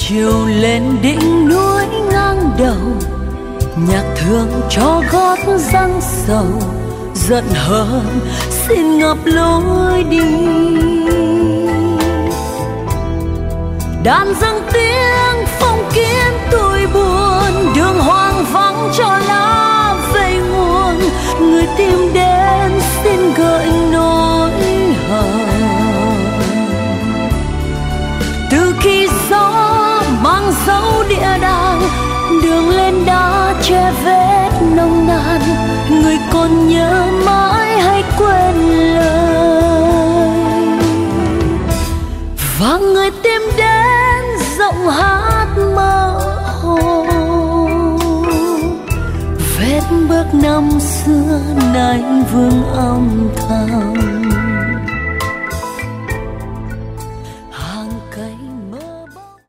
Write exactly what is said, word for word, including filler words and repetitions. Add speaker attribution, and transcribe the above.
Speaker 1: chiều lên đỉnh núi ngang đầu, nhạc thương cho gót giăng sầu, giận hờn xin ngập lối đi. Đàn dâng tiếng phong kiến tôi buồn, đường hoang vắng cho lá về nguồn, người tìm đến xin gợi nỗi hờn. Từ khi gió mang dấu địa đàng, đường lên đá che vết nồng nàn, người còn nhớ mãi hay quên lời, và người tìm đến giọng hát mơ hồ. Vết bước năm xưa nay vương âm thầm,